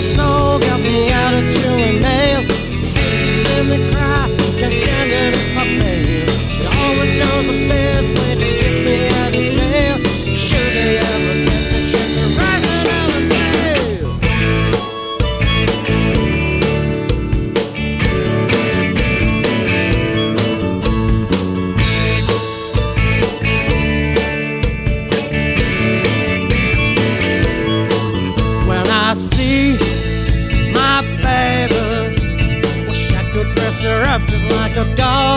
my soul, got me out of chewing nails. She made me cry, can't stand it if I fail. She always knows the best way to get me out of jail. Should they ever get the shit to rising out of jail? When I see my baby, wish I could dress her up just like a dog.